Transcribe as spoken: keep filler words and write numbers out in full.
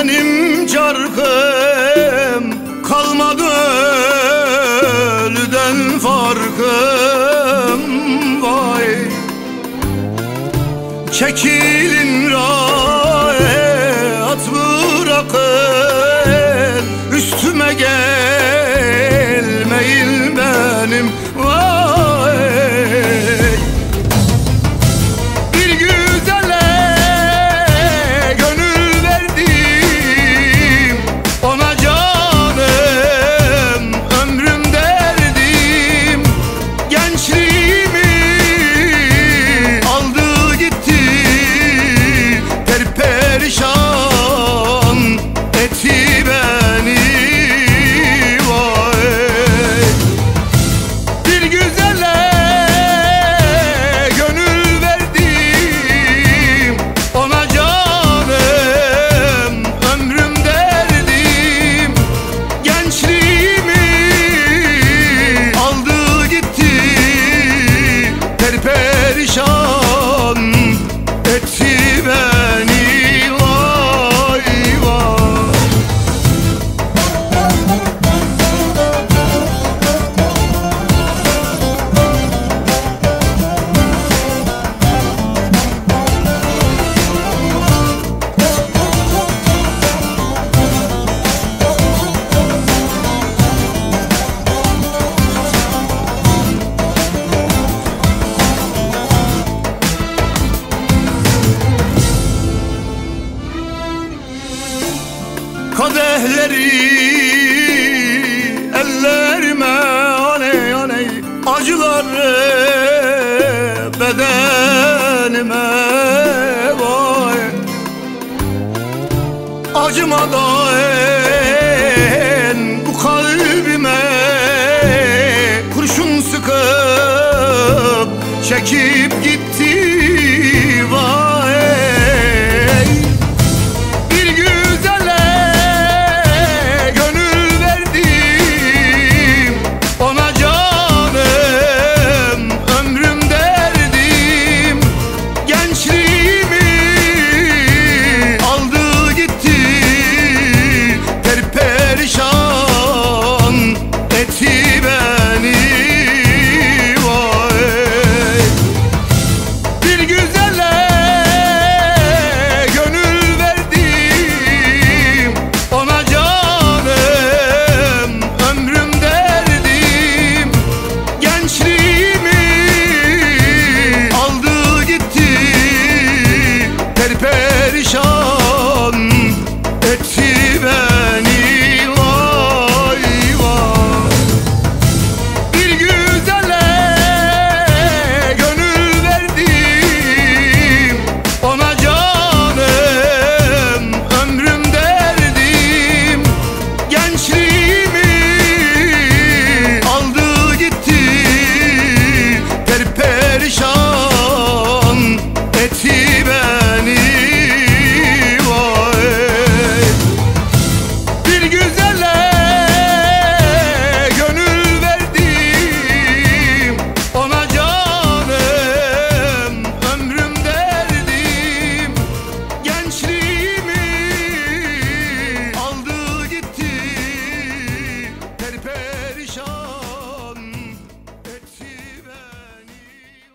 benim çarkım, kalmadı ölüden farkım. Vay, çekilin rahat bırakın, üstüme gelmeyin benim. Vay, bir güzele gönül verdim, ona canım ömrüm derdim. Gençliğimi aldı gitti, perperişan etti beni. Vay, bir güzele gönül verdim, ona canım ömrüm derdim. Gençliğimi aldı gitti, perperişan etti beni. Vay vay. Kadehleri ellerime aley aley, acıları bedenime. Vay, acımadan bu kalbime kurşun sıkıp çekip gitti. Vay, bir güzele gönül verdim, ona canım ömrüm derdim. Gençliğimi aldı gitti, perperişan etti beni. Vay, bir güzele gönül verdim, ona canım ömrüm derdim. Gençliğimi aldı gitti, perperişan etti beni. Vay vay, bir güzele gönül verdim, ona canım ömrüm derdim. Gençliğimi aldı gitti, perperişan etti beni.